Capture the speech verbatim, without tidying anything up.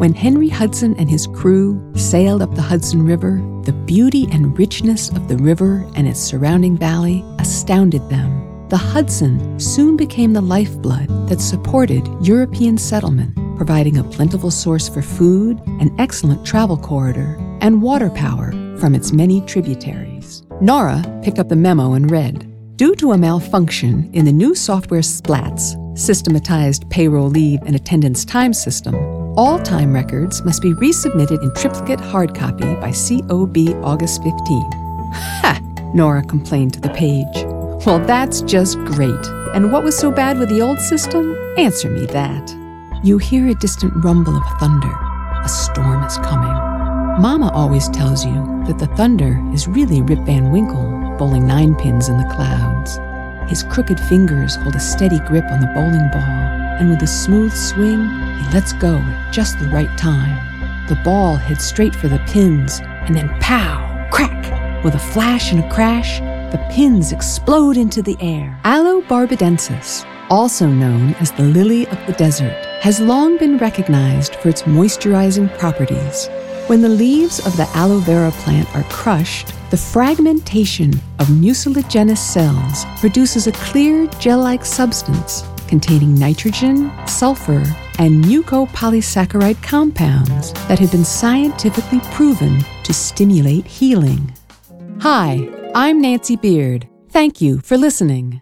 When Henry Hudson and his crew sailed up the Hudson River, the beauty and richness of the river and its surrounding valley astounded them. The Hudson soon became the lifeblood that supported European settlement, providing a plentiful source for food, an excellent travel corridor, and water power from its many tributaries. Nora picked up the memo and read, "Due to a malfunction in the new software SPLATS, Systematized Payroll Leave and Attendance Time System, all time records must be resubmitted in triplicate hard copy by C O B August fifteenth. Ha! Nora complained to the page. Well, that's just great. And what was so bad with the old system? Answer me that. You hear a distant rumble of thunder. A storm is coming. Mama always tells you that the thunder is really Rip Van Winkle bowling nine pins in the clouds. His crooked fingers hold a steady grip on the bowling ball, and with a smooth swing, he lets go at just the right time. The ball heads straight for the pins, and then pow, crack! With a flash and a crash, the pins explode into the air. Aloe barbadensis, also known as the lily of the desert, has long been recognized for its moisturizing properties. When the leaves of the aloe vera plant are crushed, the fragmentation of mucilaginous cells produces a clear gel-like substance containing nitrogen, sulfur, and mucopolysaccharide compounds that have been scientifically proven to stimulate healing. Hi, I'm Nancy Beard. Thank you for listening.